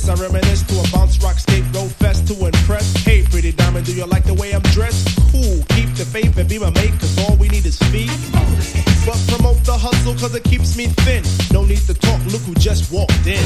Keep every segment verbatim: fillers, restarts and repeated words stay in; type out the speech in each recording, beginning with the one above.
this, I reminisce to a bounce rock scapegoat fest to impress. Hey, pretty diamond, do you like the way I'm dressed? Cool, keep the faith and be my mate, cause all we need is feet. But promote the hustle, cause it keeps me thin. No need to talk, look who just walked in.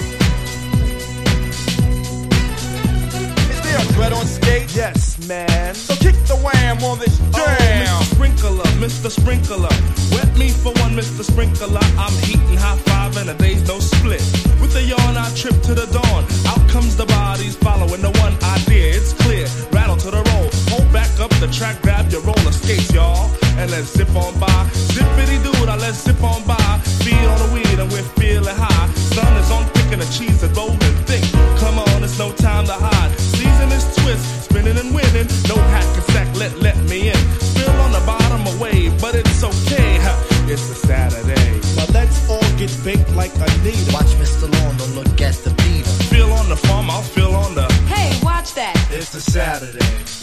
Is there a threat on stage? Yes, man. So kick the wham on this jam. Oh, Mister Sprinkler, Mister Sprinkler. Wet me for one, Mister Sprinkler. I'm heating high five and a day's no split. With a yawn, I trip to the dawn. Out comes the bodies following the one idea. It's clear, rattle to the roll. Hold back up the track, grab your roller skates, y'all. And let's zip on by. Zippity dude, I let's zip on by. Feed on the weed and we're feeling high. Sun is on picking the cheese and golden thick. Come on, it's no time to hide. Season is twist, spinning and winning. No hack and sack, let, let me in. Still on the bottom of wave, but it's okay. It's a Saturday. Now let's all get baked like Anita. Watch Mister Lawn, don't look at the beat. Feel on the farm, I'll feel on the. Hey, watch that. It's a Saturday.